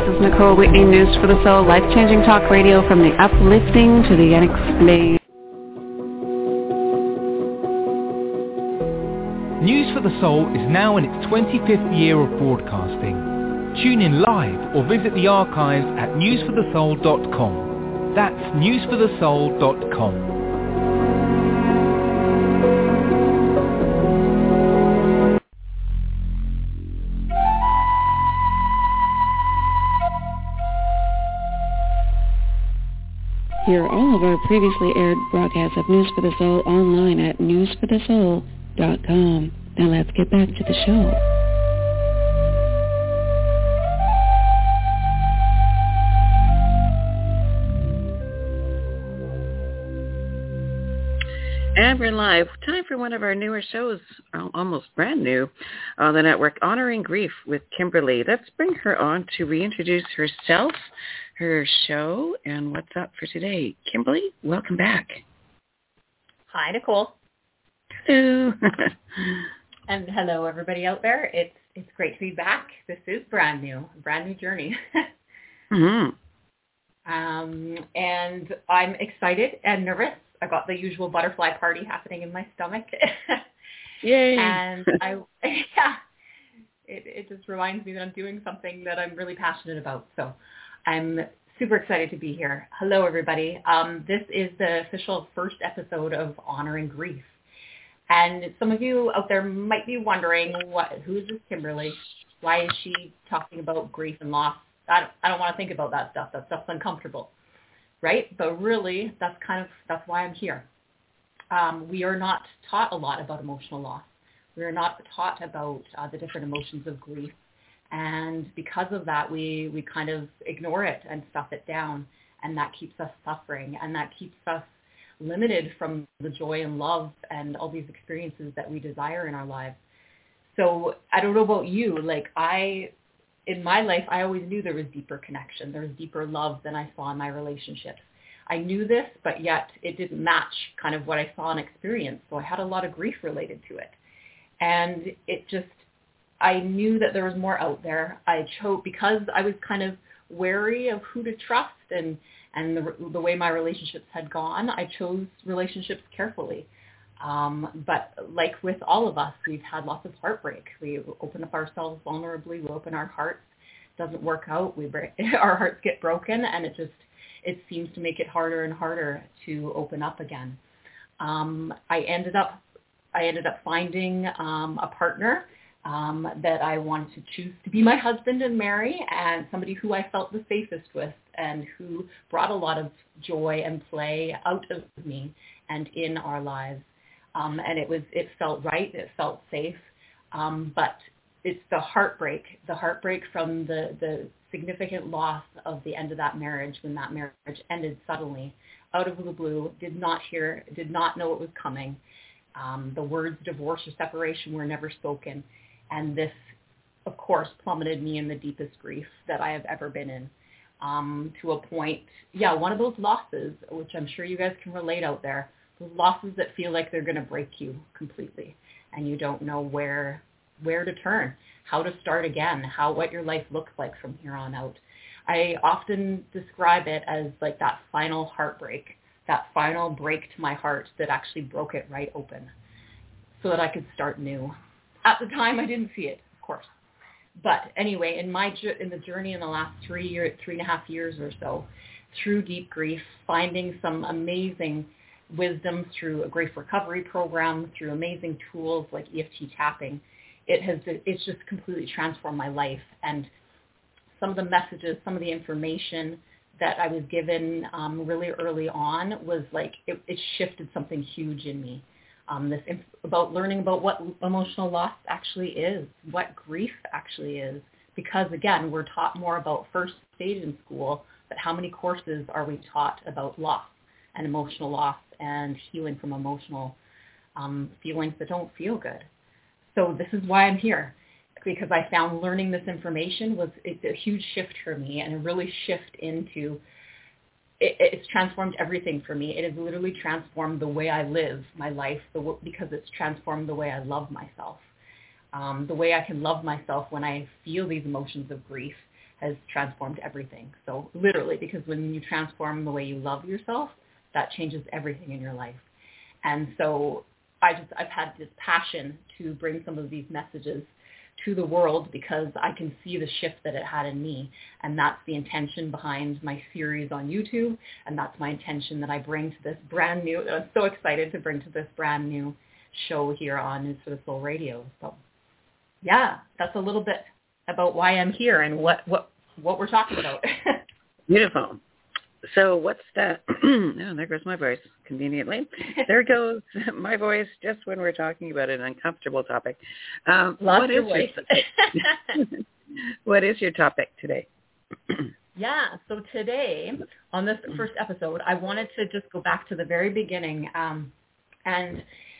is Nicole Whitney, News for the Soul, life-changing talk radio from the uplifting to the unexplained. News for the Soul is now in its 25th year of broadcasting. Tune in live or visit the archives at newsforthesoul.com. That's newsforthesoul.com. Hear all of our previously aired broadcasts of News for the Soul online at newsforthesoul.com. Now let's get back to the show. And we're live. Time for one of our newer shows, almost brand new, on the network, Honoring Grief with Kimberly. Let's bring her on to reintroduce herself, her show, and what's up for today. Kimberly, welcome back. Hi, Nicole. Hello. And hello, everybody out there. It's great to be back. This is brand new journey. Mm-hmm. And I'm excited and nervous. I got the usual butterfly party happening in my stomach. Yay. And it just reminds me that I'm doing something that I'm really passionate about. So I'm super excited to be here. Hello, everybody. This is the official first episode of Honoring Grief. And some of you out there might be wondering, who is this Kimberly? Why is she talking about grief and loss? I don't want to think about that stuff. That stuff's uncomfortable. Right? But really, that's why I'm here. We are not taught a lot about emotional loss. We are not taught about the different emotions of grief. And because of that, we kind of ignore it and stuff it down. And that keeps us suffering. And that keeps us limited from the joy and love and all these experiences that we desire in our lives. So I don't know about you. In my life, I always knew there was deeper connection. There was deeper love than I saw in my relationships. I knew this, but yet it didn't match kind of what I saw and experienced. So I had a lot of grief related to it. And I knew that there was more out there. I chose, because I was kind of wary of who to trust and the way my relationships had gone, I chose relationships carefully. But like with all of us, we've had lots of heartbreak. We open up ourselves vulnerably. We open our hearts. Doesn't work out. Our hearts get broken, and it seems to make it harder and harder to open up again. I ended up finding a partner that I wanted to choose to be my husband and marry, and somebody who I felt the safest with, and who brought a lot of joy and play out of me and in our lives. And it felt right, it felt safe, but it's the heartbreak from the significant loss of the end of that marriage, when that marriage ended suddenly, out of the blue, did not know it was coming. The words divorce or separation were never spoken, and this, of course, plummeted me in the deepest grief that I have ever been in, to a point, one of those losses, which I'm sure you guys can relate out there, those losses that feel like they're going to break you completely, and you don't know where to turn, how to start again, what your life looks like from here on out. I often describe it as like that final heartbreak, that final break to my heart that actually broke it right open so that I could start new. At the time, I didn't see it, of course. But anyway, in the journey in the last 3.5 years or so, through deep grief, finding some amazing wisdom through a grief recovery program, through amazing tools like EFT tapping, it's just completely transformed my life. And some of the messages, some of the information that I was given really early on was like, it shifted something huge in me. About learning about what emotional loss actually is, what grief actually is. Because again, we're taught more about first stage in school, but how many courses are we taught about loss and emotional loss and healing from emotional feelings that don't feel good? So this is why I'm here, because I found learning this information it's a huge shift for me, and a really shift into, it's transformed everything for me. It has literally transformed the way I live my life, because it's transformed the way I love myself. The way I can love myself when I feel these emotions of grief, has transformed everything. So literally, because when you transform the way you love yourself, that changes everything in your life. And so I've had this passion to bring some of these messages to the world because I can see the shift that it had in me. And that's the intention behind my series on YouTube. And that's my intention that I bring to this brand new, I'm so excited to bring to this brand new show here on News for the Soul Radio. So yeah, that's a little bit about why I'm here and what we're talking about. Beautiful. So what's that? Oh, there goes my voice conveniently. There goes my voice just when we're talking about an uncomfortable topic. Lost your voice. What is your topic today? Yeah, so today on this first episode, I wanted to just go back to the very beginning and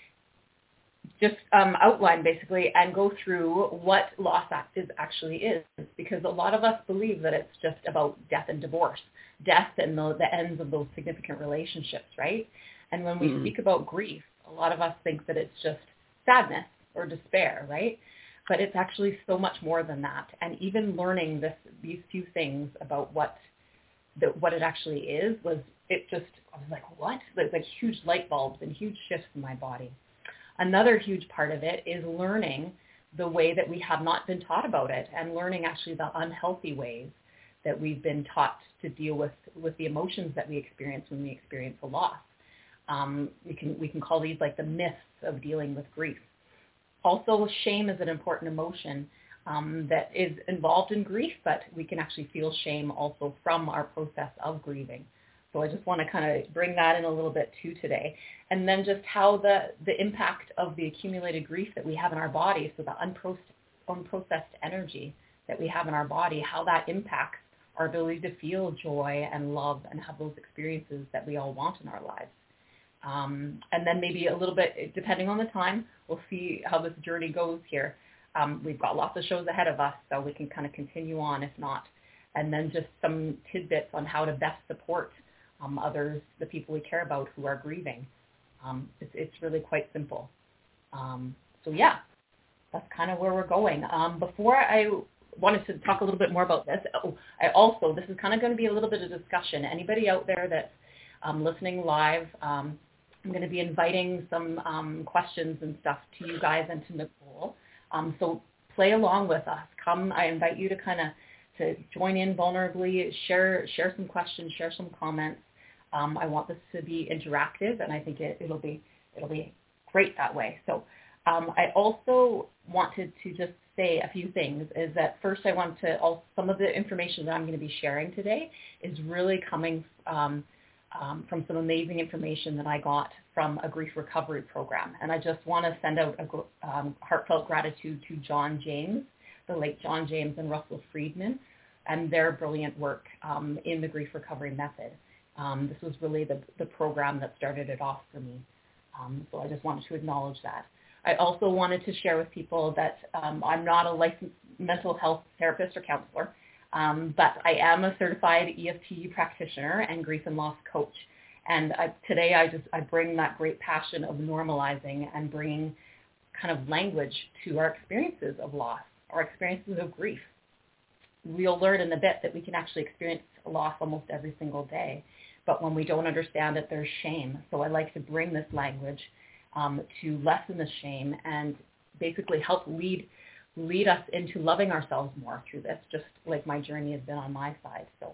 just outline basically and go through what loss actually is, because a lot of us believe that it's just about death and divorce, death and the ends of those significant relationships, right? And when we speak about grief, a lot of us think that it's just sadness or despair, right? But it's actually so much more than that. And even learning these few things about what it actually is I was like, what? Like huge light bulbs and huge shifts in my body. Another huge part of it is learning the way that we have not been taught about it and learning actually the unhealthy ways that we've been taught to deal with the emotions that we experience when we experience a loss. We can call these like the myths of dealing with grief. Also, shame is an important emotion that is involved in grief, but we can actually feel shame also from our process of grieving. So I just want to kind of bring that in a little bit too today. And then just how the impact of the accumulated grief that we have in our body, so the unprocessed energy that we have in our body, how that impacts our ability to feel joy and love and have those experiences that we all want in our lives. And then maybe a little bit, depending on the time, we'll see how this journey goes here. We've got lots of shows ahead of us, so we can kind of continue on if not. And then just some tidbits on how to best support others, the people we care about who are grieving. It's really quite simple. So yeah, that's kind of where we're going. Before I wanted to talk a little bit more about this, this is kind of going to be a little bit of discussion. Anybody out there that's listening live, I'm going to be inviting some questions and stuff to you guys and to Nicole. So play along with us. Come, I invite you to to join in vulnerably, share some questions, share some comments. I want this to be interactive, and I think it'll be great that way. So I also wanted to just say a few things. Is that first I want to some of the information that I'm going to be sharing today is really coming from some amazing information that I got from a grief recovery program, and I just want to send out a heartfelt gratitude to John James, the late John James and Russell Friedman, and their brilliant work in the grief recovery method. This was really the program that started it off for me. So I just wanted to acknowledge that. I also wanted to share with people that I'm not a licensed mental health therapist or counselor, but I am a certified EFT practitioner and grief and loss coach. And today I bring that great passion of normalizing and bringing kind of language to our experiences of loss, our experiences of grief. We'll learn in a bit that we can actually experience loss almost every single day. But when we don't understand it, there's shame. So I like to bring this language to lessen the shame and basically help lead us into loving ourselves more through this, just like my journey has been on my side. So,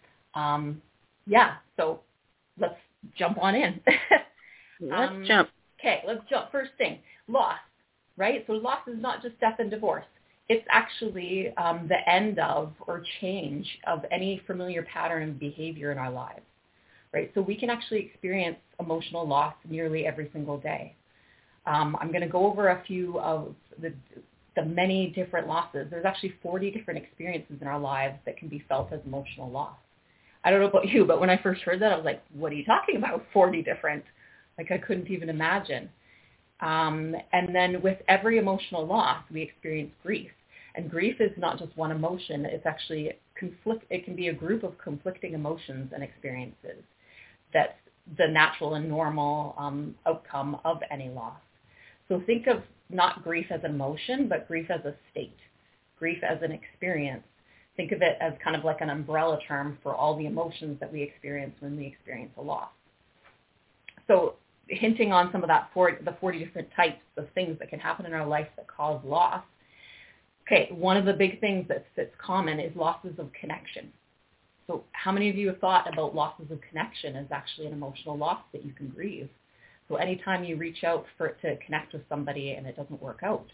so let's jump on in. Let's jump. Okay, let's jump. First thing, loss, right? So loss is not just death and divorce. It's actually the end of or change of any familiar pattern of behavior in our lives, right? So we can actually experience emotional loss nearly every single day. I'm going to go over a few of the many different losses. There's actually 40 different experiences in our lives that can be felt as emotional loss. I don't know about you, but when I first heard that, I was like, what are you talking about? 40 different? Like I couldn't even imagine. And then with every emotional loss, we experience grief. And grief is not just one emotion. It's actually it can be a group of conflicting emotions and experiences. That's the natural and normal outcome of any loss. So think of not grief as an emotion, but grief as a state, grief as an experience think of it as kind of like an umbrella term for all the emotions that we experience when we experience a loss. So hinting on some of that, the 40 different types of things that can happen in our life that cause loss. Okay, one of the big things that's common is losses of connection. So how many of you have thought about losses of connection as actually an emotional loss that you can grieve? So anytime you reach out to connect with somebody and it doesn't work out,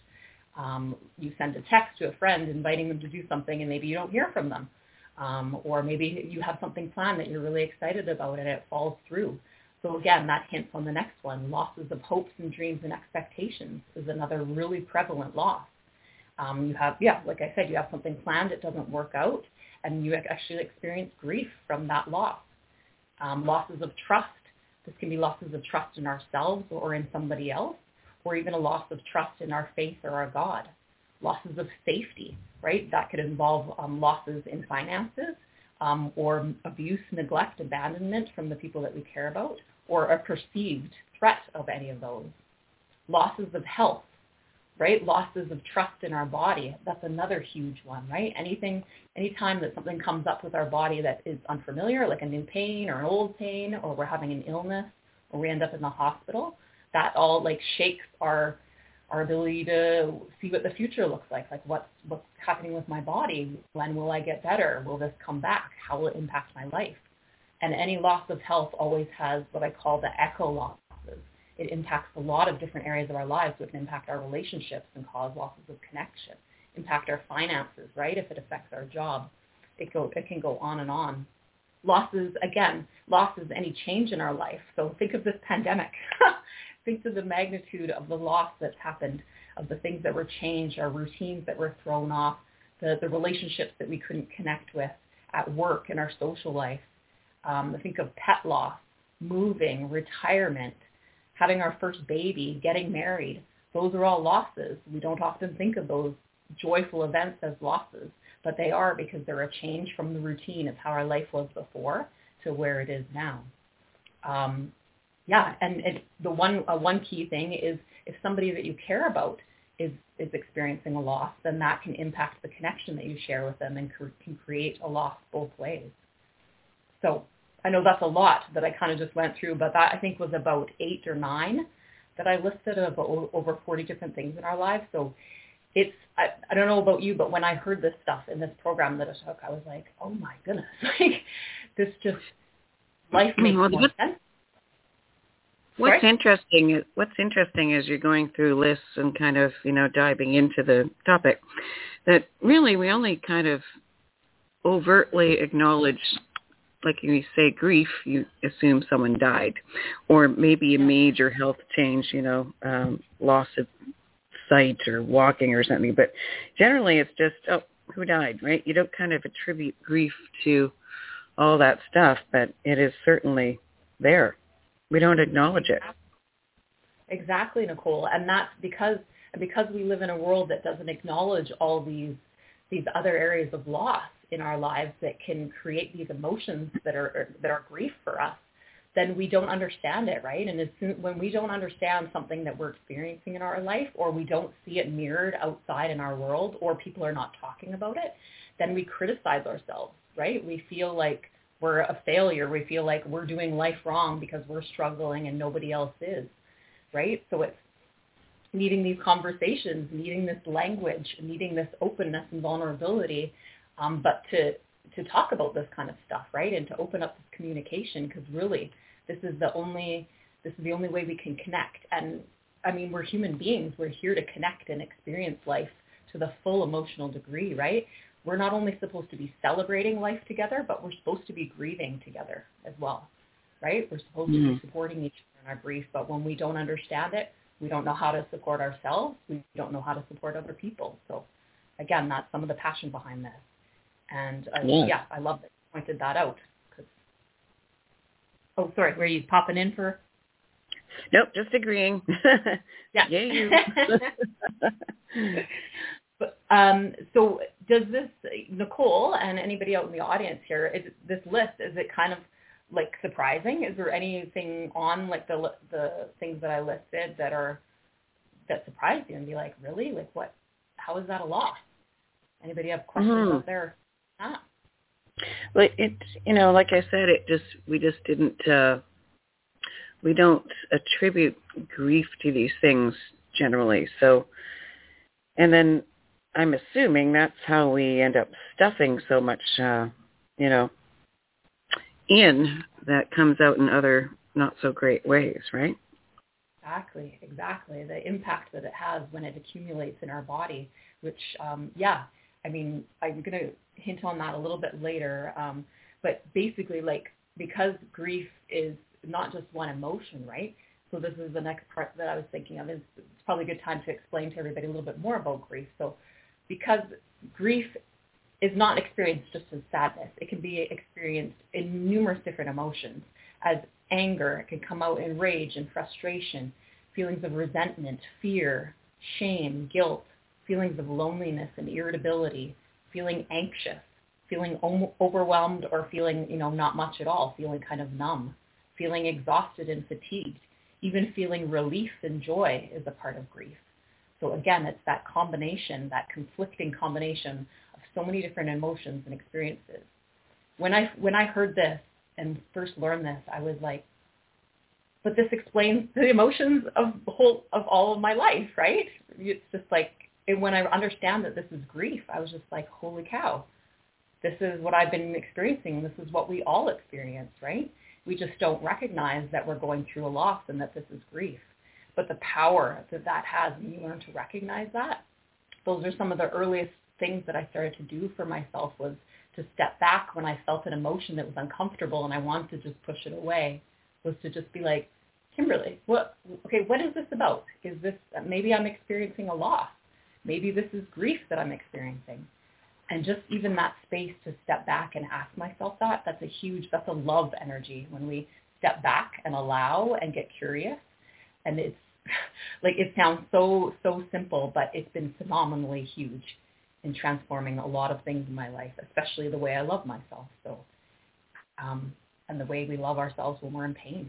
you send a text to a friend inviting them to do something and maybe you don't hear from them. Or maybe you have something planned that you're really excited about and it falls through. So again, that hints on the next one. Losses of hopes and dreams and expectations is another really prevalent loss. You have, like I said, you have something planned, it doesn't work out, and you actually experience grief from that loss. Losses of trust. This can be losses of trust in ourselves or in somebody else, or even a loss of trust in our faith or our God. Losses of safety, right? That could involve losses in finances, or abuse, neglect, abandonment from the people that we care about, or a perceived threat of any of those. Losses of health, right? Losses of trust in our body. That's another huge one, right? Anytime that something comes up with our body that is unfamiliar, like a new pain or an old pain, or we're having an illness, or we end up in the hospital, that all like shakes our ability to see what the future looks like what's happening with my body. When will I get better? Will this come back? How will it impact my life? And any loss of health always has what I call the echo losses. It impacts a lot of different areas of our lives. So it can impact our relationships and cause losses of connection, impact our finances, right? If it affects our job, it can go on and on. Losses, any change in our life. So think of this pandemic. Think of the magnitude of the loss that's happened, of the things that were changed, our routines that were thrown off, the relationships that we couldn't connect with at work, in our social life. Think of pet loss, moving, retirement, having our first baby, getting married. Those are all losses. We don't often think of those joyful events as losses, but they are, because they're a change from the routine of how our life was before to where it is now. One key thing is if somebody that you care about is experiencing a loss, then that can impact the connection that you share with them and can create a loss both ways. So I know that's a lot that I kind of just went through, but that I think was about 8 or 9 that I listed of over 40 different things in our lives. So I don't know about you, but when I heard this stuff in this program that I took, I was like, oh my goodness, this just, life makes more sense. What's interesting is you're going through lists and kind of, diving into the topic, that really we only kind of overtly acknowledge, like you say, grief, you assume someone died, or maybe a major health change, loss of sight or walking or something. But generally it's just, who died, right? You don't kind of attribute grief to all that stuff, but it is certainly there. We don't acknowledge it. Exactly, Nicole. And that's because we live in a world that doesn't acknowledge all these other areas of loss in our lives that can create these emotions that are grief for us, then we don't understand it, right? And when we don't understand something that we're experiencing in our life, or we don't see it mirrored outside in our world, or people are not talking about it, then we criticize ourselves, right? We feel like we're a failure. We feel like we're doing life wrong because we're struggling and nobody else is, right? So it's needing these conversations, needing this language, needing this openness and vulnerability, but to talk about this kind of stuff, right? And to open up this communication, because really this is the only way we can connect. And I mean, we're human beings. We're here to connect and experience life to the full emotional degree, right? We're not only supposed to be celebrating life together, but we're supposed to be grieving together as well, right? We're supposed to be supporting each other in our grief, but when we don't understand it, we don't know how to support ourselves. We don't know how to support other people. So again, that's some of the passion behind this. And I love that you pointed that out. Oh, sorry, were you popping in for? Nope, just agreeing. Yeah. Yeah, you. So does this, Nicole, and anybody out in the audience here, is it kind of like surprising? Is there anything on like the things that I listed that surprised you and be like, really? Like what, how is that a loss? Anybody have questions out there? that? Well, like I said, we just didn't, we don't attribute grief to these things generally. So, and then I'm assuming that's how we end up stuffing so much, in that comes out in other not so great ways, right? Exactly. The impact that it has when it accumulates in our body, which, I'm going to hint on that a little bit later. But basically, because grief is not just one emotion, right? So this is the next part that I was thinking of. It's probably a good time to explain to everybody a little bit more about grief. So because grief is not experienced just as sadness. It can be experienced in numerous different emotions. As anger, it can come out in rage and frustration, feelings of resentment, fear, shame, guilt, feelings of loneliness and irritability, feeling anxious, feeling overwhelmed or feeling, not much at all, feeling kind of numb, feeling exhausted and fatigued, even feeling relief and joy is a part of grief. So again, it's that combination, that conflicting combination of so many different emotions and experiences. When I heard this and first learned this, I was like, but this explains the emotions of all of my life, right? It's just like, when I understand that this is grief, I was just like, holy cow, this is what I've been experiencing. This is what we all experience, right? We just don't recognize that we're going through a loss and that this is grief. But the power that has when you learn to recognize that, those are some of the earliest things that I started to do for myself, was to step back when I felt an emotion that was uncomfortable and I wanted to just push it away, was to just be like, Kimberly, what is this about? Is this, maybe I'm experiencing a loss. Maybe this is grief that I'm experiencing. And just even that space to step back and ask myself that's a love energy when we step back and allow and get curious. And it's like, it sounds so simple, but it's been phenomenally huge in transforming a lot of things in my life, especially the way I love myself. So, and the way we love ourselves when we're in pain.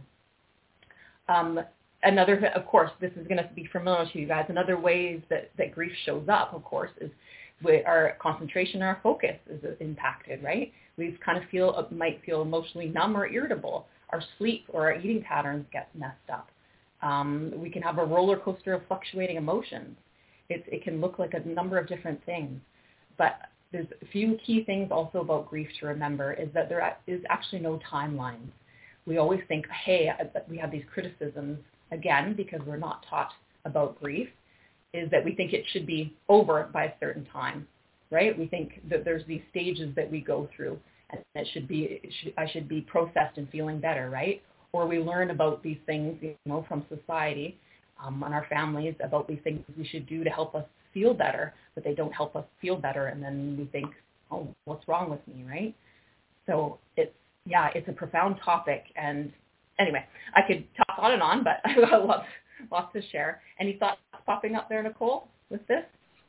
Another, of course, this is going to be familiar to you guys. Another ways that grief shows up, of course, is our concentration, our focus is impacted, right? We kind of might feel emotionally numb or irritable. Our sleep or our eating patterns get messed up. We can have a roller coaster of fluctuating emotions. It can look like a number of different things. But there's a few key things also about grief to remember, is that there is actually no timelines. We always think, hey, we have these criticisms, again, because we're not taught about grief, is that we think it should be over by a certain time, right? We think that there's these stages that we go through, and I should be processed and feeling better, right? Or we learn about these things, from society and our families, about these things we should do to help us feel better, but they don't help us feel better, and then we think, oh, what's wrong with me, right? So it's a profound topic, and anyway, I could talk on and on, but I've got lots to share. Any thoughts popping up there, Nicole, with this?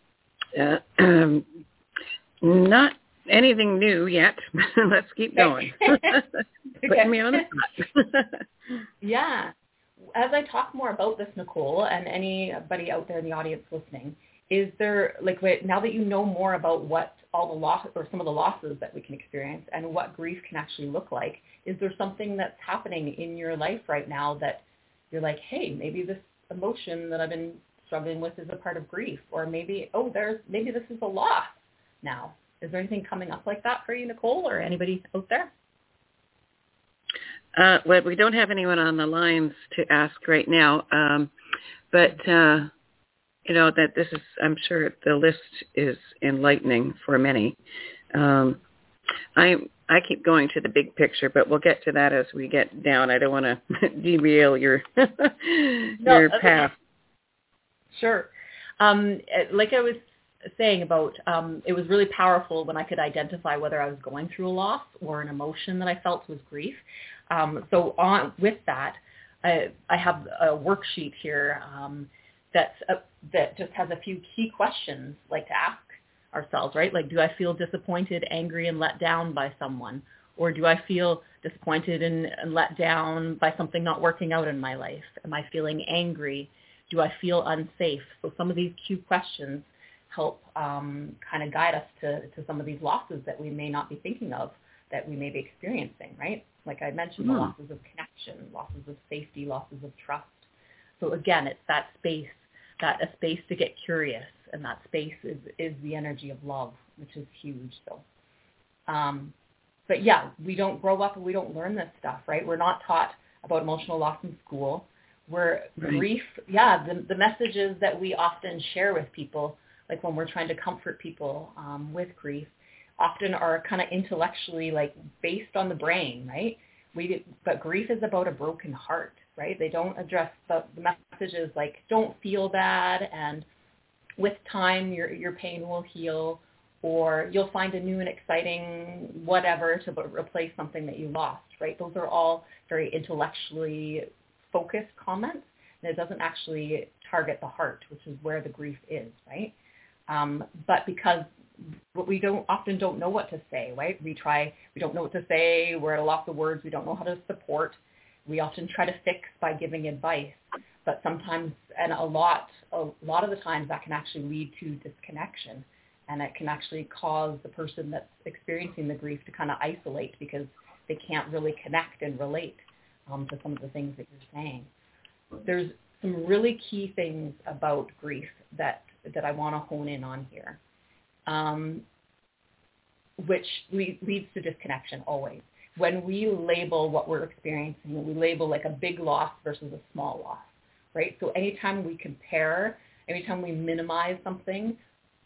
Not anything new yet. Let's keep going. Putting me on the spot. Yeah. As I talk more about this, Nicole, and anybody out there in the audience listening, is there, now that you know more about what all the loss or some of the losses that we can experience and what grief can actually look like, is there something that's happening in your life right now that you're like, hey, maybe this emotion that I've been struggling with is a part of grief, or maybe this is a loss now? Is there anything coming up like that for you, Nicole, or anybody out there? Well, we don't have anyone on the lines to ask right now, but that this is, I'm sure the list is enlightening for many. I keep going to the big picture, but we'll get to that as we get down. I don't want to derail your path. Sure. Like I was saying about, it was really powerful when I could identify whether I was going through a loss or an emotion that I felt was grief. So with that, I have a worksheet here that just has a few key questions to ask ourselves, right? Like, do I feel disappointed, angry, and let down by someone? Or do I feel disappointed and let down by something not working out in my life? Am I feeling angry? Do I feel unsafe? So some of these key questions help kind of guide us to some of these losses that we may not be thinking of, that we may be experiencing, right? Like I mentioned, the losses of connection, losses of safety, losses of trust. So again, it's that space, a space to get curious, and that space is the energy of love, which is huge. So, but yeah, we don't grow up and we don't learn this stuff, right? We're not taught about emotional loss in school. Grief, the messages that we often share with people, like when we're trying to comfort people with grief, often are kind of intellectually like based on the brain, right? But grief is about a broken heart, right? They don't address the messages like don't feel bad, and with time your pain will heal, or you'll find a new and exciting whatever to replace something that you lost, right? Those are all very intellectually focused comments, and it doesn't actually target the heart, which is where the grief is, right? But because we often don't know what to say, right? We don't know what to say. We're at a loss of words. We don't know how to support. We often try to fix by giving advice, but sometimes, and a lot of the times, that can actually lead to disconnection, and it can actually cause the person that's experiencing the grief to kind of isolate because they can't really connect and relate to some of the things that you're saying. There's some really key things about grief that I want to hone in on here, which leads to disconnection always. When we label what we're experiencing, we label like a big loss versus a small loss, right? So anytime we compare, anytime we minimize something,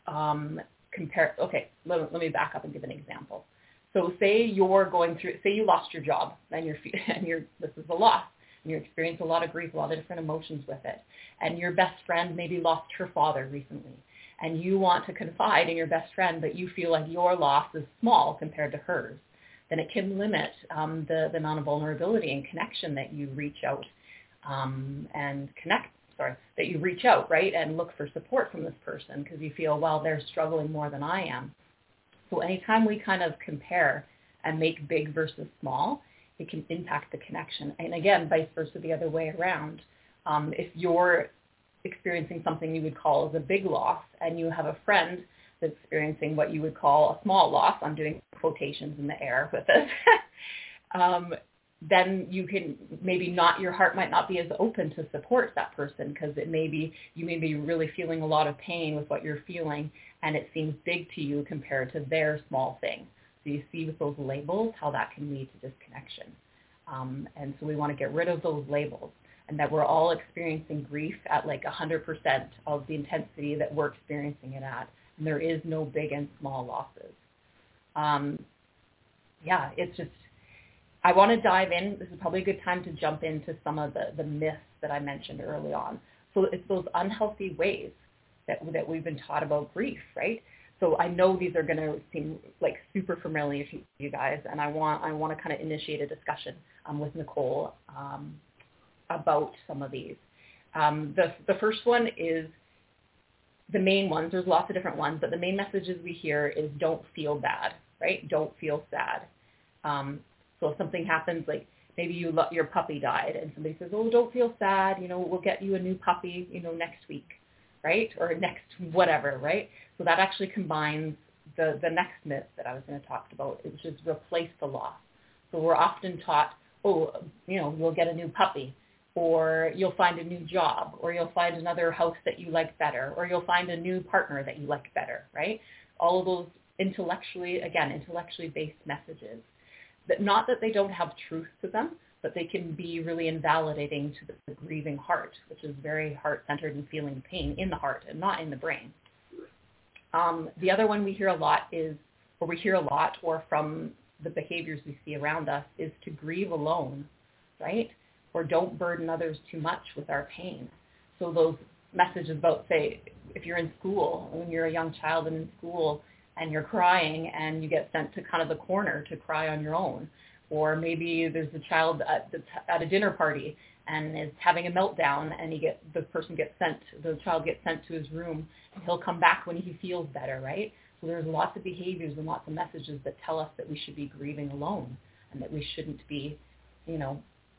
let me back up and give an example. So say you lost your job and this is a loss, and you experience a lot of grief, a lot of different emotions with it, and your best friend maybe lost her father recently, and you want to confide in your best friend, but you feel like your loss is small compared to hers, then it can limit the amount of vulnerability and connection that you reach out that you reach out, right, and look for support from this person because you feel, well, they're struggling more than I am. So anytime we kind of compare and make big versus small, it can impact the connection. And again, vice versa, the other way around. If you're experiencing something you would call as a big loss, and you have a friend that's experiencing what you would call a small loss, I'm doing quotations in the air with this, then you can your heart might not be as open to support that person because you may be really feeling a lot of pain with what you're feeling, and it seems big to you compared to their small thing. So you see with those labels how that can lead to disconnection. And so we want to get rid of those labels, and that we're all experiencing grief at like 100% of the intensity that we're experiencing it at. And there is no big and small losses. It's just, I want to dive in. This is probably a good time to jump into some of the myths that I mentioned early on. So it's those unhealthy ways that we've been taught about grief, right? So I know these are going to seem like super familiar to you guys, and I want to kind of initiate a discussion with Nicole about some of these. The first one is the main ones. There's lots of different ones, but the main messages we hear is don't feel bad, right? Don't feel sad. So if something happens, like maybe your puppy died, and somebody says, oh, don't feel sad, we'll get you a new puppy, next week, right? Or next whatever, right? So that actually combines the next myth that I was going to talk about, which is replace the loss. So we're often taught, you'll get a new puppy, or you'll find a new job, or you'll find another house that you like better, or you'll find a new partner that you like better, right? All of those intellectually based messages. Not that they don't have truth to them, but they can be really invalidating to the grieving heart, which is very heart-centered and feeling pain in the heart and not in the brain. The other one we hear a lot or from the behaviors we see around us, is to grieve alone, right? Or don't burden others too much with our pain. So those messages about, say, if you're in school, when you're a young child and in school, and you're crying and you get sent to kind of the corner to cry on your own. Or maybe there's a child at a dinner party and is having a meltdown, and the child gets sent to his room, and he'll come back when he feels better, right? So there's lots of behaviors and lots of messages that tell us that we should be grieving alone, and that we shouldn't be,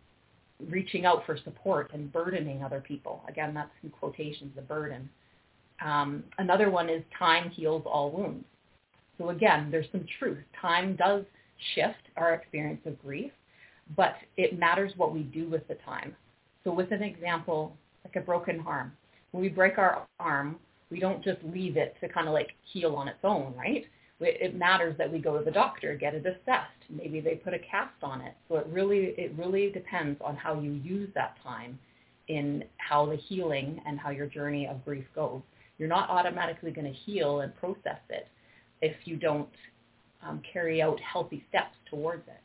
reaching out for support and burdening other people. Again, that's in quotations, the burden. Another one is time heals all wounds. So again, there's some truth. Time does shift our experience of grief, but it matters what we do with the time. So with an example, like a broken arm, when we break our arm, we don't just leave it to kind of like heal on its own, right? It matters that we go to the doctor, get it assessed. Maybe they put a cast on it. So it really depends on how you use that time in how the healing and how your journey of grief goes. You're not automatically going to heal and process it if you don't carry out healthy steps towards it.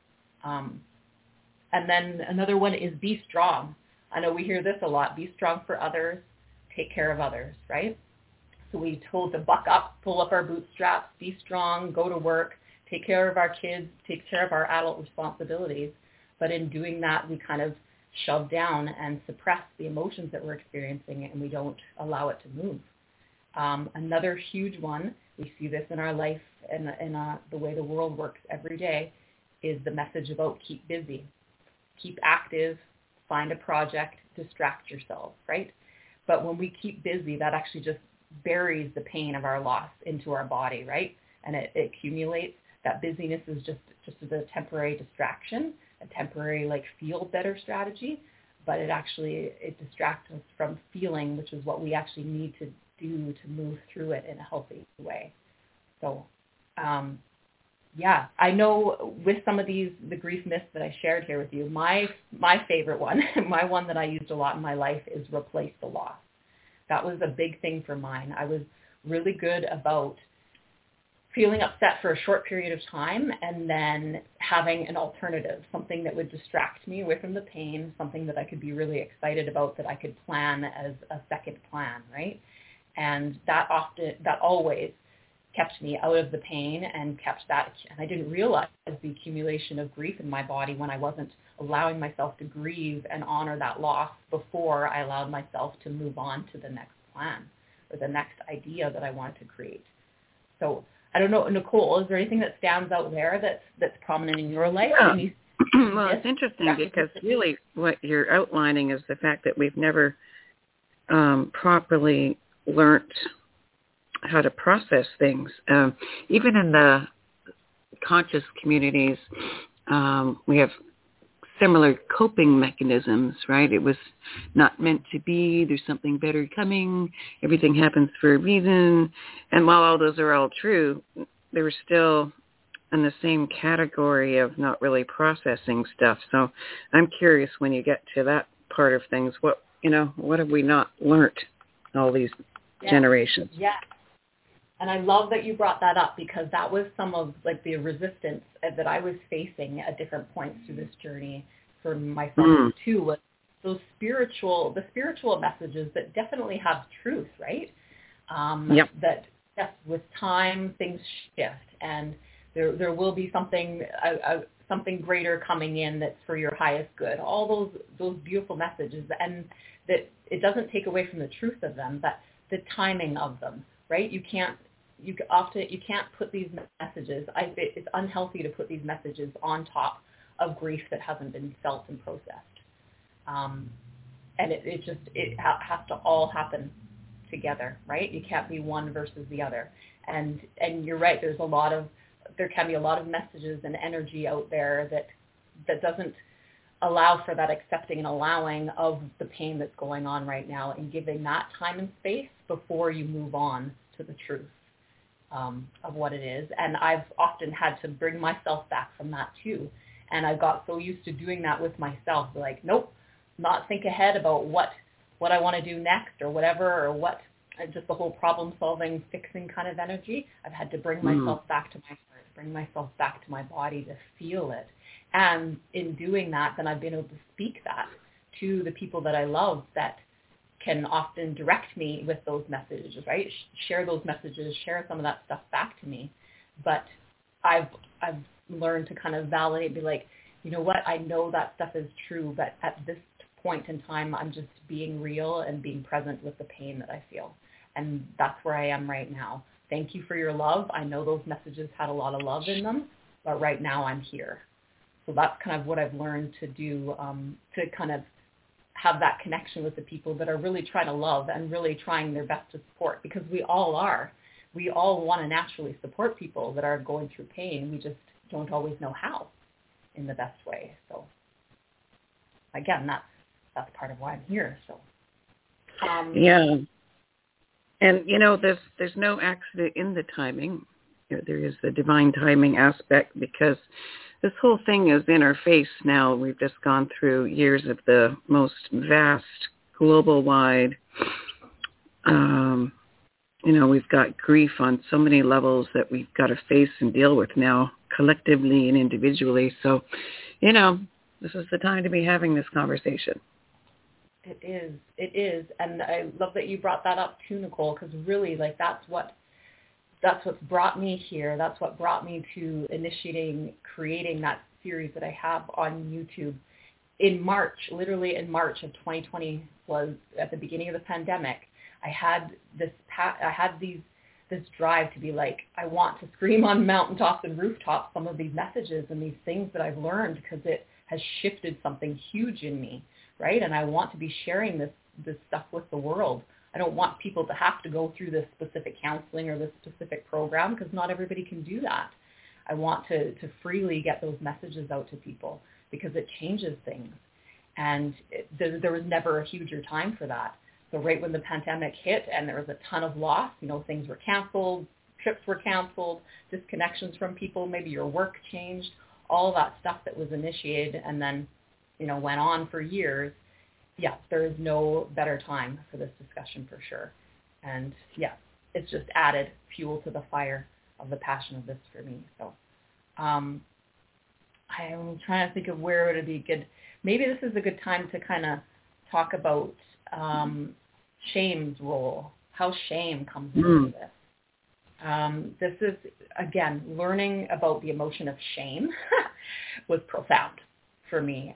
And then another one is be strong. I know we hear this a lot. Be strong for others. Take care of others, right? So we're told to buck up, pull up our bootstraps, be strong, go to work, take care of our kids, take care of our adult responsibilities. But in doing that, we kind of shove down and suppress the emotions that we're experiencing, and we don't allow it to move. Another huge one, we see this in our life and in the way the world works every day, is the message about keep busy, keep active, find a project, distract yourself, right? But when we keep busy, that actually just buries the pain of our loss into our body, right? And it accumulates. That busyness is just a temporary distraction, a temporary like feel better strategy, but it distracts us from feeling, which is what we actually need to do to move through it in a healthy way. So, I know with some of the grief myths that I shared here with you, my favorite one, my one that I used a lot in my life is replace the loss. That was a big thing for mine. I was really good about feeling upset for a short period of time and then having an alternative, something that would distract me away from the pain, something that I could be really excited about, that I could plan as a second plan, right? And that always kept me out of the pain and kept that, and I didn't realize the accumulation of grief in my body when I wasn't allowing myself to grieve and honor that loss before I allowed myself to move on to the next plan or the next idea that I wanted to create. So I don't know, Nicole, is there anything that stands out there that's prominent in your life? Yeah. Well, it's interesting because really what you're outlining is the fact that we've never properly learned how to process things. Even in the conscious communities, we have similar coping mechanisms, right? It was not meant to be. There's something better coming. Everything happens for a reason. And while all those are all true, they were still in the same category of not really processing stuff. So I'm curious, when you get to that part of things, what have we not learned all these generations? Yeah. And I love that you brought that up, because that was some of like the resistance that I was facing at different points through this journey for myself too, was the spiritual messages that definitely have truth, right? That yes, with time things shift, and there will be something greater coming in that's for your highest good. All those beautiful messages, and that it doesn't take away from the truth of them, but the timing of them, right? You can't put these messages. It's unhealthy to put these messages on top of grief that hasn't been felt and processed. And it has to all happen together, right? You can't be one versus the other. And you're right. There can be a lot of messages and energy out there that doesn't allow for that accepting and allowing of the pain that's going on right now, and giving that time and space before you move on to the truth of what it is. And I've often had to bring myself back from that too. And I got so used to doing that with myself, like, nope, not think ahead about what I want to do next or whatever, or what, just the whole problem solving, fixing kind of energy. I've had to bring myself back to my heart, bring myself back to my body to feel it. And in doing that, then I've been able to speak that to the people that I love, that can often direct me with those messages, right? Share those messages, share some of that stuff back to me. But I've learned to kind of validate, be like, you know what, I know that stuff is true, but at this point in time, I'm just being real and being present with the pain that I feel. And that's where I am right now. Thank you for your love. I know those messages had a lot of love in them, but right now I'm here. So that's kind of what I've learned to do, to kind of have that connection with the people that are really trying to love and really trying their best to support, because we all are. We all want to naturally support people that are going through pain. We just don't always know how in the best way. So again, that's part of why I'm here. So yeah. And, there's no accident in the timing. There is the divine timing aspect, because this whole thing is in our face now. We've just gone through years of the most vast, global-wide, we've got grief on so many levels that we've got to face and deal with now, collectively and individually. So, this is the time to be having this conversation. It is. And I love that you brought that up too, Nicole, because really, that's what's brought me here. That's what brought me to creating that series that I have on YouTube. In March, literally in March of 2020, was at the beginning of the pandemic. I had this drive to be like, I want to scream on mountaintops and rooftops some of these messages and these things that I've learned, because it has shifted something huge in me, right? And I want to be sharing this stuff with the world. I don't want people to have to go through this specific counseling or this specific program, because not everybody can do that. I want to freely get those messages out to people, because it changes things. And there was never a huger time for that. So right when the pandemic hit and there was a ton of loss, things were canceled, trips were canceled, disconnections from people, maybe your work changed, all that stuff that was initiated and then, went on for years. Yeah, there is no better time for this discussion for sure. And yeah, it's just added fuel to the fire of the passion of this for me. So I'm trying to think of where it would be good. Maybe this is a good time to kind of talk about shame's role, how shame comes into this. This is, again, learning about the emotion of shame was profound for me.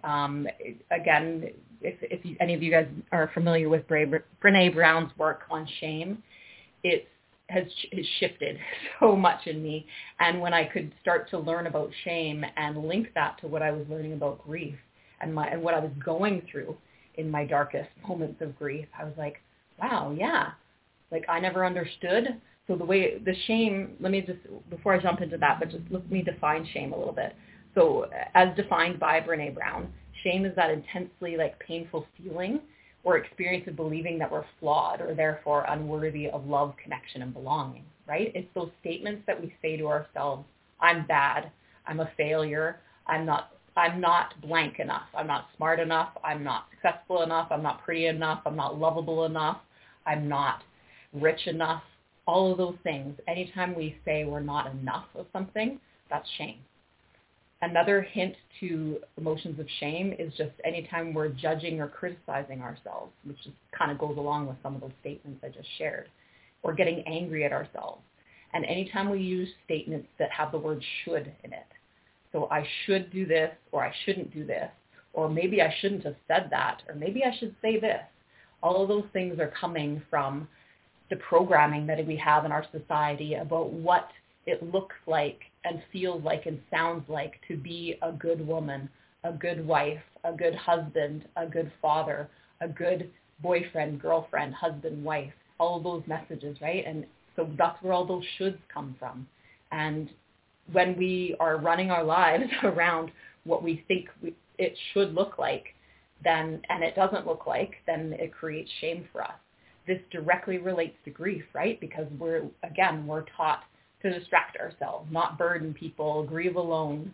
Again, if any of you guys are familiar with Brene Brown's work on shame, it has shifted so much in me. And when I could start to learn about shame and link that to what I was learning about grief and what I was going through in my darkest moments of grief, I was like, wow, yeah, I never understood. So the shame, let me just, before I jump into that, but just let me define shame a little bit. So as defined by Brene Brown, shame is that intensely painful feeling or experience of believing that we're flawed or therefore unworthy of love, connection, and belonging, right? It's those statements that we say to ourselves, I'm bad, I'm a failure, I'm not blank enough, I'm not smart enough, I'm not successful enough, I'm not pretty enough, I'm not lovable enough, I'm not rich enough, all of those things. Anytime we say we're not enough of something, that's shame. Another hint to emotions of shame is just anytime we're judging or criticizing ourselves, which just kind of goes along with some of those statements I just shared, or getting angry at ourselves. And anytime we use statements that have the word should in it, so I should do this, or I shouldn't do this, or maybe I shouldn't have said that, or maybe I should say this. All of those things are coming from the programming that we have in our society about what it looks like and feels like and sounds like to be a good woman, a good wife, a good husband, a good father, a good boyfriend, girlfriend, husband, wife, all of those messages, right? And so that's where all those shoulds come from. And when we are running our lives around what we think it should look like, then, and it doesn't look like, then it creates shame for us. This directly relates to grief, right? Because we're taught to distract ourselves, not burden people, grieve alone,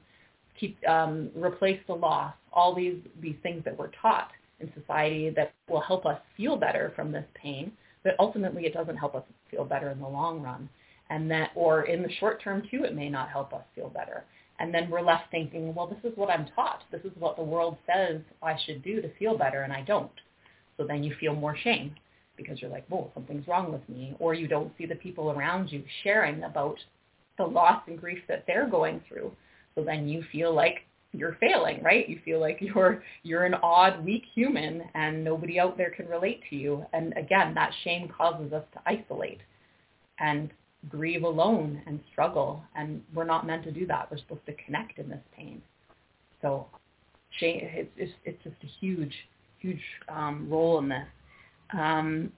replace the loss, all these things that we're taught in society that will help us feel better from this pain, but ultimately it doesn't help us feel better in the long run. And that, or in the short term too, it may not help us feel better. And then we're left thinking, well, this is what I'm taught. This is what the world says I should do to feel better, and I don't. So then you feel more shame because you're like, whoa, something's wrong with me. Or you don't see the people around you sharing about the loss and grief that they're going through. So then you feel like you're failing, right? You feel like you're an odd, weak human and nobody out there can relate to you. And again, that shame causes us to isolate and grieve alone and struggle. And we're not meant to do that. We're supposed to connect in this pain. So shame, it's just a huge huge role in this. I'm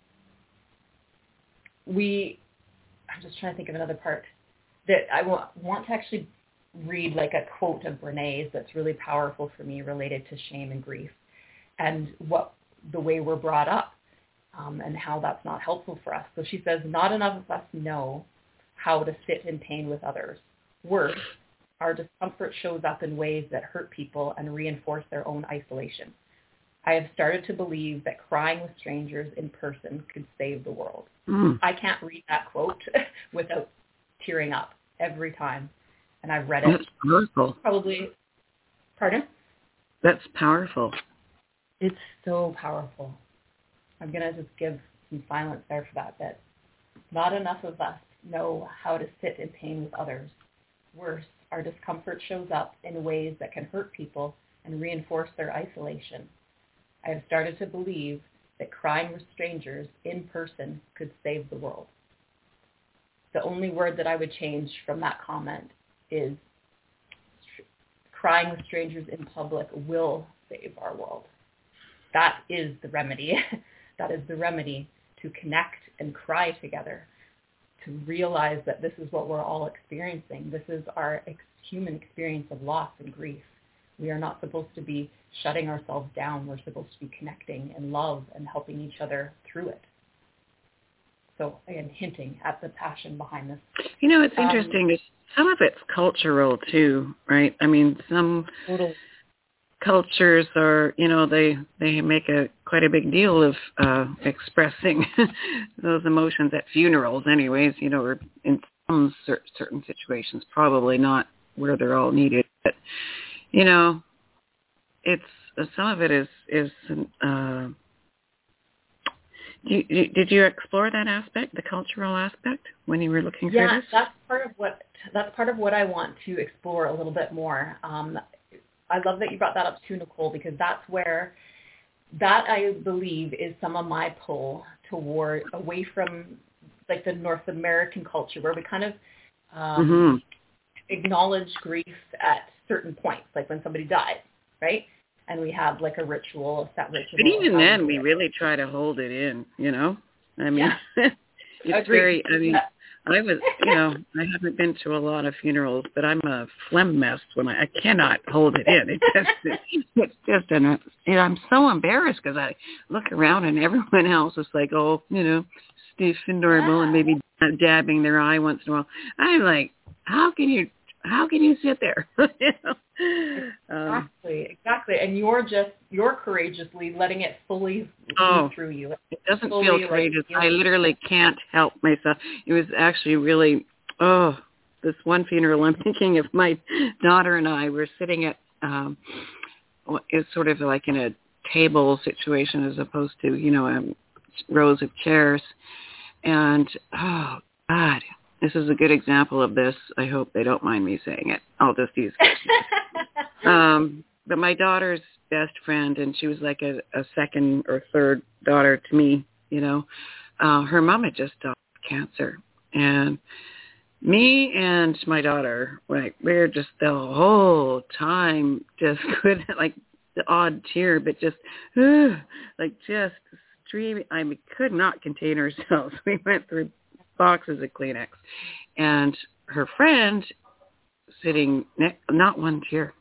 just trying to think of another part that I want to actually read, like a quote of Brené's that's really powerful for me related to shame and grief and the way we're brought up and how that's not helpful for us. So she says, not enough of us know how to sit in pain with others. Worse, our discomfort shows up in ways that hurt people and reinforce their own isolation. I have started to believe that crying with strangers in person could save the world. I can't read that quote without tearing up every time. And I've read it. That's powerful. Probably, pardon? That's powerful. It's so powerful. I'm going to just give some silence there for that bit. Not enough of us know how to sit in pain with others. Worse, our discomfort shows up in ways that can hurt people and reinforce their isolation. I have started to believe that crying with strangers in person could save the world. The only word that I would change from that comment is crying with strangers in public will save our world. That is the remedy. That is the remedy to connect and cry together, to realize that this is what we're all experiencing. This is our human experience of loss and grief. We are not supposed to be shutting ourselves down. We're supposed to be connecting in love and helping each other through it. So again, hinting at the passion behind this. You know, it's interesting. Some of it's cultural too, right? I mean, some cultures are, you know, they make quite a big deal of expressing those emotions at funerals anyways, you know, or in some certain situations, probably not where they're all needed. But, you know, it's some of it is did you explore that aspect, the cultural aspect, when you were looking through this? Yeah, that's part of what I want to explore a little bit more. I love that you brought that up too, Nicole, because that's where that I believe is some of my pull toward away from like the North American culture where we kind of acknowledge grief at certain points, like when somebody dies, right? And we have like a ritual, a set ritual. But even then, we really try to hold it in, you know? I mean, it's very, I mean, I was, you know, I haven't been to a lot of funerals, but I'm a phlegm mess when I cannot hold it in. It's just, I'm so embarrassed because I look around and everyone else is like, oh, you know, stiff and normal and maybe dabbing their eye once in a while. I'm like, how can you sit there? You know? Exactly. And you're courageously letting it fully move through you. It doesn't feel courageous. I literally can't help myself. It was actually really, this one funeral, I'm thinking of my daughter and I were sitting at, it's sort of like in a table situation as opposed to, you know, rows of chairs. And, oh, God. This is a good example of this. I hope they don't mind me saying it. I'll just use it. But my daughter's best friend, and she was like a second or third daughter to me, you know, her mom had just died of cancer. And me and my daughter, like, we're just the whole time just couldn't, like, the odd tear, but just, like, just streaming. I mean, could not contain ourselves. We went through boxes of Kleenex, and her friend sitting not one tear,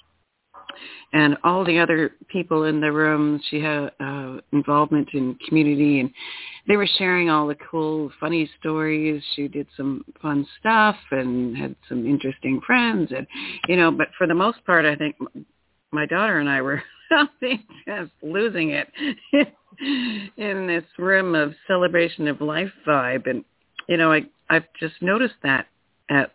and all the other people in the room, she had involvement in community, and they were sharing all the cool funny stories. She did some fun stuff and had some interesting friends, and you know, but for the most part I think my daughter and I were just losing it in this room of celebration of life vibe. And you know, I've just noticed that at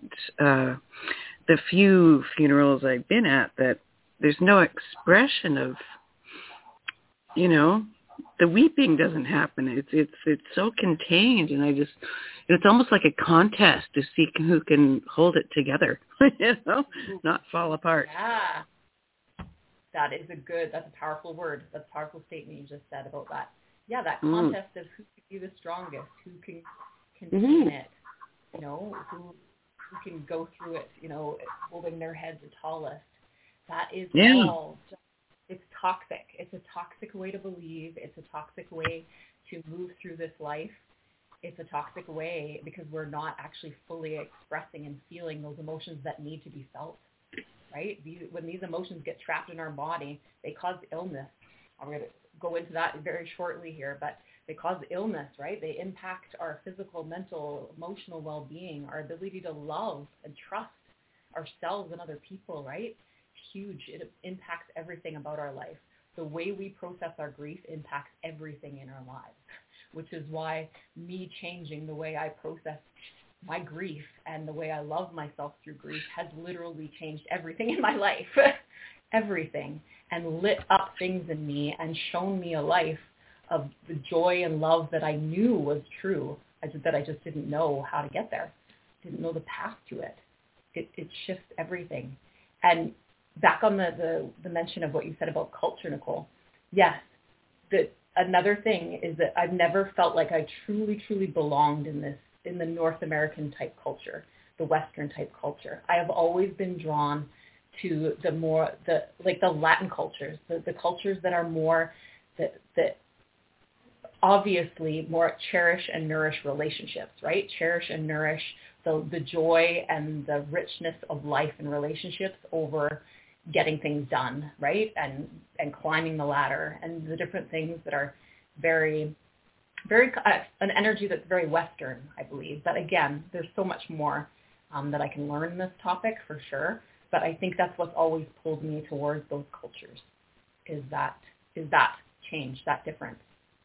the few funerals I've been at, that there's no expression of, you know, the weeping doesn't happen. It's so contained, and it's almost like a contest to see who can hold it together, you know, not fall apart. Yeah, that's a powerful word. That's a powerful statement you just said about that. Yeah, that contest of who can be the strongest, who can contain it, you know, who can go through it, you know, holding their head the tallest. That is all. it's toxic. It's a toxic way to believe. It's a toxic way to move through this life. It's a toxic way because we're not actually fully expressing and feeling those emotions that need to be felt, right? When these emotions get trapped in our body, they cause illness. I'm going to go into that very shortly here, but they cause illness, right? They impact our physical, mental, emotional well-being, our ability to love and trust ourselves and other people, right? Huge. It impacts everything about our life. The way we process our grief impacts everything in our lives, which is why me changing the way I process my grief and the way I love myself through grief has literally changed everything in my life, everything, and lit up things in me and shown me a life of the joy and love that I knew was true, that I just didn't know how to get there, didn't know the path to it. It shifts everything. And back on the mention of what you said about culture, Nicole, yes, another thing is that I've never felt like I truly belonged in the North American type culture, the Western type culture. I have always been drawn to the Latin cultures, the cultures that are more, that obviously more cherish and nourish relationships, right? Cherish and nourish the joy and the richness of life and relationships over getting things done, right? And climbing the ladder and the different things that are very, very, an energy that's very Western, I believe. But again, there's so much more that I can learn in this topic for sure. But I think that's what's always pulled me towards those cultures, is that change, that difference.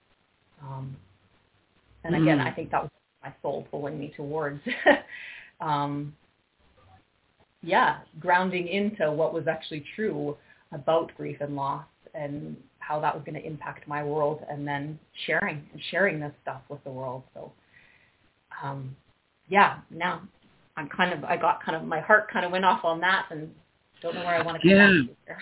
And again, I think that was my soul pulling me towards, grounding into what was actually true about grief and loss and how that was going to impact my world, and then sharing this stuff with the world. So, now I got my heart kind of went off on that and don't know where I want to come back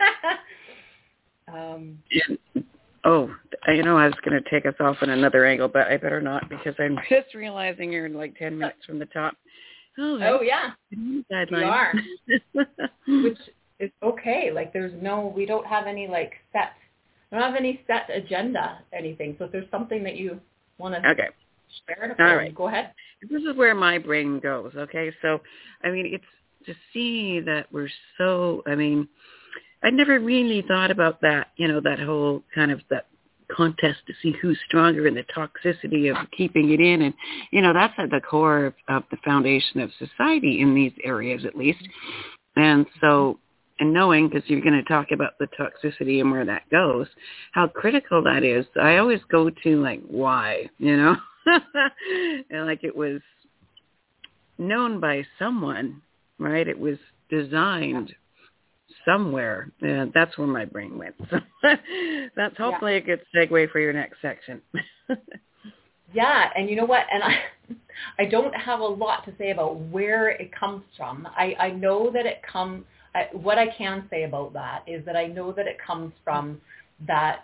to here. I was going to take us off on another angle, but I better not, because I'm just realizing you're in like 10 minutes from the top. Oh yeah, we are. Which is okay. Like we don't have any set agenda, anything. So if there's something that you want to share, all right, go ahead. This is where my brain goes. Okay, so it's to see that we're so. I never really thought about that. That whole kind of that contest to see who's stronger and the toxicity of keeping it in. And, that's at the core of the foundation of society in these areas, at least. And so, and knowing, because you're going to talk about the toxicity and where that goes, how critical that is, I always go to why, and it was known by someone, right? It was designed somewhere, and that's where my brain went. So that's hopefully a good segue for your next section. Yeah, and you know what? And I don't have a lot to say about where it comes from. I know that it comes. What I can say about that is that I know that it comes from that.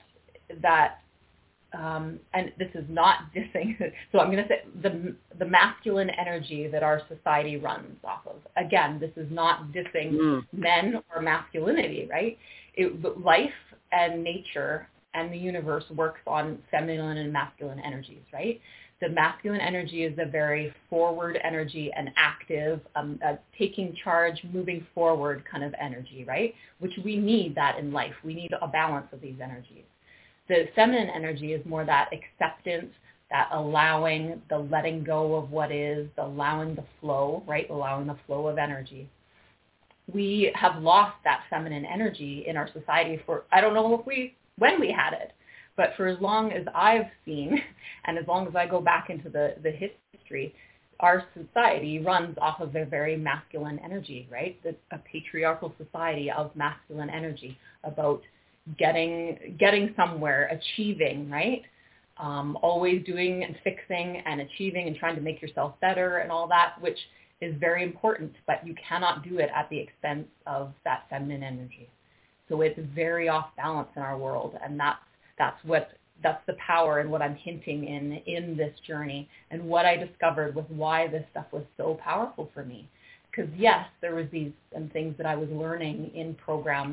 And this is not dissing. So I'm going to say the masculine energy that our society runs off of. Again, this is not dissing men or masculinity, right? Life and nature and the universe works on feminine and masculine energies, right? The masculine energy is a very forward energy and active, taking charge, moving forward kind of energy, right? Which we need that in life. We need a balance of these energies. The feminine energy is more that acceptance, that allowing, the letting go of what is, the allowing the flow, right? Allowing the flow of energy. We have lost that feminine energy in our society for, I don't know when we had it, but for as long as I've seen, and as long as I go back into the history, our society runs off of a very masculine energy, right? A patriarchal society of masculine energy, about getting somewhere, achieving, right? Always doing and fixing and achieving and trying to make yourself better and all that, which is very important, but you cannot do it at the expense of that feminine energy. So it's very off balance in our world, and that's the power and what I'm hinting in this journey, and what I discovered was why this stuff was so powerful for me. Because yes, there was these things that I was learning in programs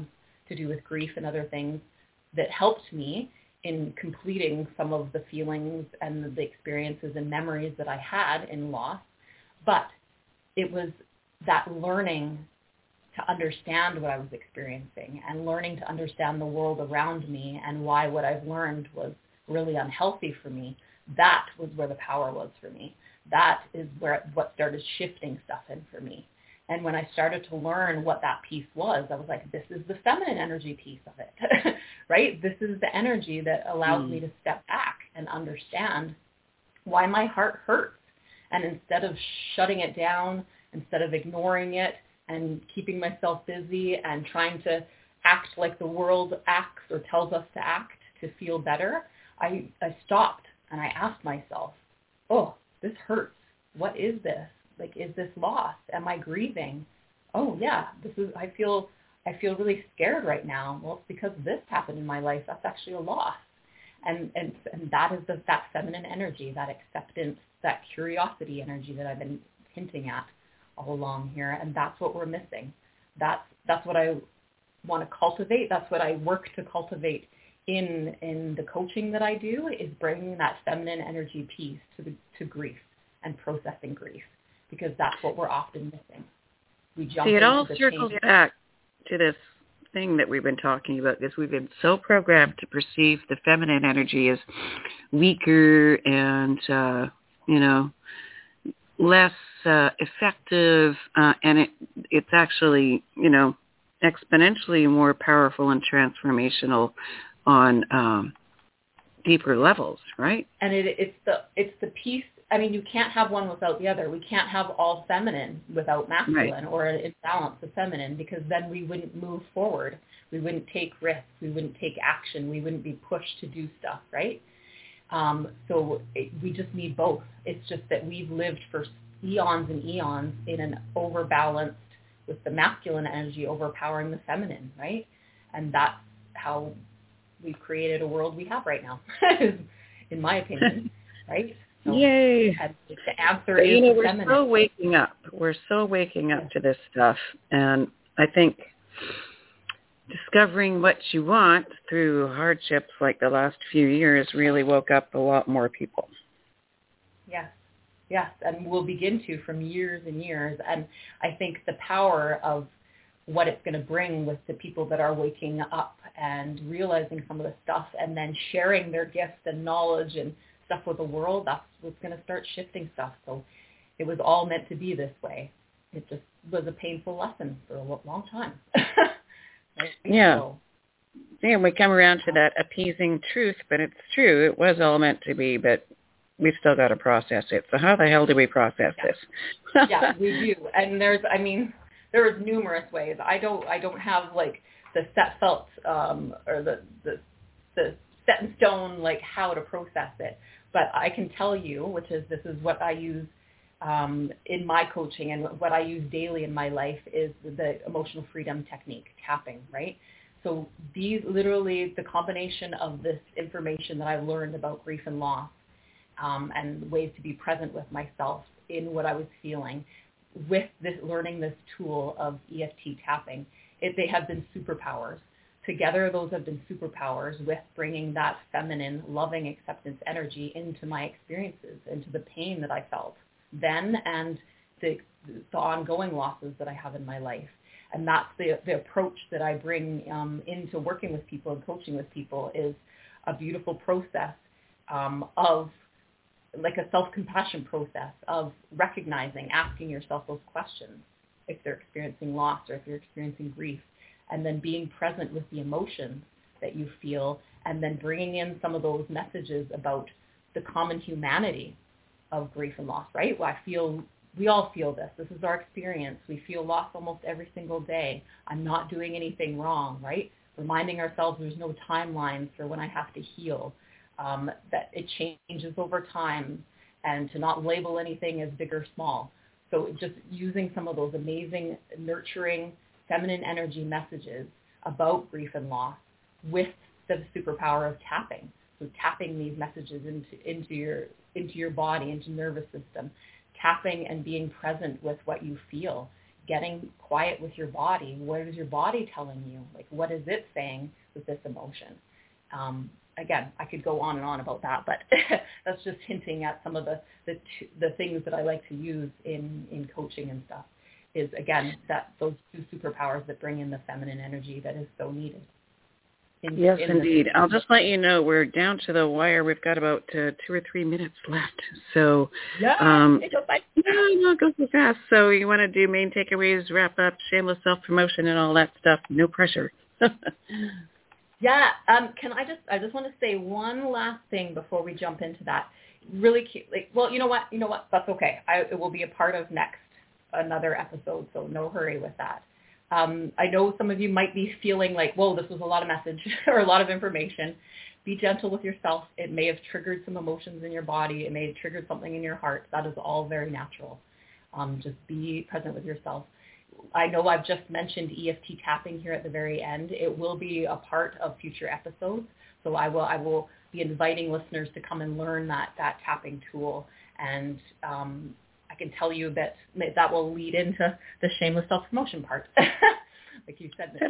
to do with grief and other things that helped me in completing some of the feelings and the experiences and memories that I had in loss. But it was that learning to understand what I was experiencing and learning to understand the world around me and why what I've learned was really unhealthy for me. That was where the power was for me. That is what started shifting stuff in for me. And when I started to learn what that piece was, I was like, this is the feminine energy piece of it, right? This is the energy that allows me to step back and understand why my heart hurts. And instead of shutting it down, instead of ignoring it and keeping myself busy and trying to act like the world acts or tells us to act to feel better, I stopped and I asked myself, oh, this hurts. What is this? Like, is this loss? Am I grieving? Oh yeah, I feel really scared right now. Well, it's because this happened in my life. That's actually a loss. And that is that feminine energy, that acceptance, that curiosity energy that I've been hinting at all along here. And that's what we're missing. That's what I want to cultivate. That's what I work to cultivate in the coaching that I do, is bringing that feminine energy piece to grief and processing grief, because that's what we're often missing. We jump See, it into all the circles change. back to this thing that we've been talking about, because we've been so programmed to perceive the feminine energy as weaker and, less effective, and it's actually, exponentially more powerful and transformational on deeper levels, right? And it's the piece. I mean, you can't have one without the other. We can't have all feminine without masculine, or an imbalance of feminine, because then we wouldn't move forward. We wouldn't take risks. We wouldn't take action. We wouldn't be pushed to do stuff, right? We just need both. It's just that we've lived for eons and eons in an overbalanced, with the masculine energy overpowering the feminine, right? And that's how we've created a world we have right now, in my opinion, right? So, yay. The answer is we're feminine. so waking up. We're so waking up to this stuff. And I think discovering what you want through hardships like the last few years really woke up a lot more people. Yes, and we'll begin to from years and years. And I think the power of what it's going to bring with the people that are waking up and realizing some of the stuff and then sharing their gifts and knowledge and stuff with the world, that's what's going to start shifting stuff. So it was all meant to be this way. It just was a painful lesson for a long time. Right? Yeah. So, and we come around to that appeasing truth, but it's true. It was all meant to be, but we've still got to process it. So how the hell do we process this? Yeah, we do. And there's numerous ways. I don't have like the set felt or the set in stone like how to process it. But I can tell you, this is what I use in my coaching and what I use daily in my life, is the emotional freedom technique, tapping, right? So these literally, the combination of this information that I've learned about grief and loss, and ways to be present with myself in what I was feeling, with this learning this tool of EFT tapping, they have been superpowers. Together, those have been superpowers with bringing that feminine, loving acceptance energy into my experiences, into the pain that I felt then and the ongoing losses that I have in my life. And that's the approach that I bring into working with people and coaching with people, is a beautiful process of like a self-compassion process of recognizing, asking yourself those questions if they're experiencing loss or if you're experiencing grief, and then being present with the emotions that you feel, and then bringing in some of those messages about the common humanity of grief and loss, right? Well, we all feel this. This is our experience. We feel loss almost every single day. I'm not doing anything wrong, right? Reminding ourselves there's no timelines for when I have to heal, that it changes over time, and to not label anything as big or small. So just using some of those amazing, nurturing, feminine energy messages about grief and loss with the superpower of tapping. So tapping these messages into your body, into nervous system, tapping and being present with what you feel, getting quiet with your body. What is your body telling you? Like, what is it saying with this emotion? Again, I could go on and on about that, but that's just hinting at some of the things that I like to use in coaching and stuff. Is, again, that those two superpowers that bring in the feminine energy that is so needed. Yes, indeed. I'll just let you know we're down to the wire. We've got about 2 or 3 minutes left. So it goes by. No, it goes so fast. So you want to do main takeaways, wrap up, shameless self-promotion, and all that stuff. No pressure. Yeah. I just want to say one last thing before we jump into that. Really cute. Well, you know what? That's okay. It will be a part of another episode, so no hurry with that. I know some of you might be feeling like, whoa, this was a lot of message or a lot of information. Be gentle with yourself. It may have triggered some emotions in your body. It may have triggered something in your heart. That is all very natural. Just be present with yourself. I know I've just mentioned EFT tapping here at the very end. It will be a part of future episodes. So I will be inviting listeners to come and learn that tapping tool. And I can tell you that will lead into the shameless self-promotion part, like you said.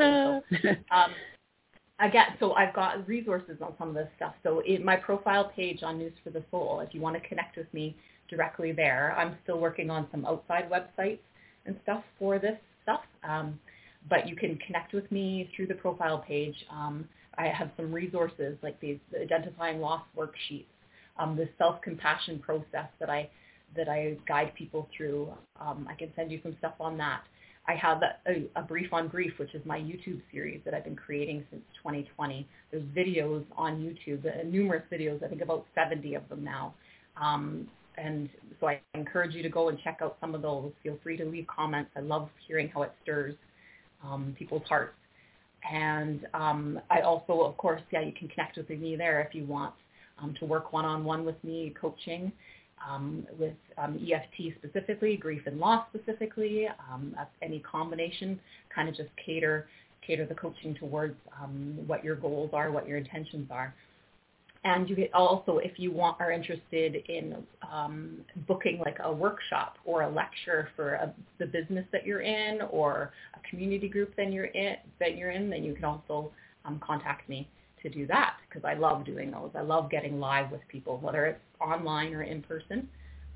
Again, so I've got resources on some of this stuff. So in my profile page on News for the Soul, if you want to connect with me directly there, I'm still working on some outside websites and stuff for this stuff. But you can connect with me through the profile page. I have some resources like the Identifying Loss worksheets, the self-compassion process that I guide people through. I can send you some stuff on that. I have a Brief on Grief, which is my YouTube series that I've been creating since 2020. There's videos on YouTube, numerous videos, I think about 70 of them now. And so I encourage you to go and check out some of those. Feel free to leave comments. I love hearing how it stirs people's hearts. And I also, of course, you can connect with me there if you want to work one-on-one with me, coaching. With EFT specifically, grief and loss specifically, any combination, kind of just cater the coaching towards what your goals are, what your intentions are. And you get also, if you are interested in booking like a workshop or a lecture for the business that you're in or a community group that you're in, then you can also contact me to do that, because I love doing those. I love getting live with people, whether it's online or in person.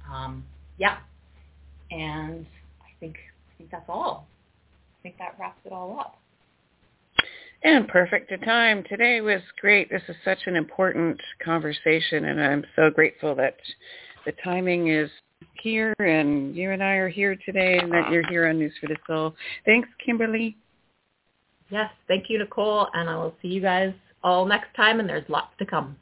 And I think that's all. I think that wraps it all up. And perfect to time. Today was great. This is such an important conversation, and I'm so grateful that the timing is here and you and I are here today and that you're here on News for the Soul. Thanks, Kimberly. Yes, thank you, Nicole, and I will see you guys all next time, and there's lots to come.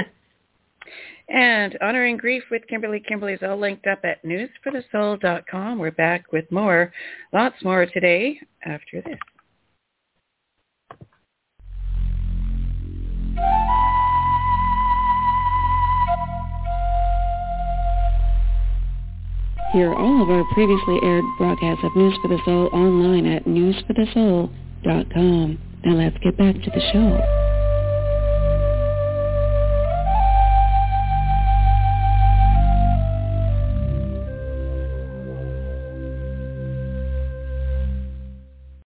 And Honoring Grief with Kimberly. Kimberly's all linked up at newsforthesoul.com. We're back with more, lots more today after this. Hear all of our previously aired broadcasts of News for the Soul online at newsforthesoul.com. Now let's get back to the show.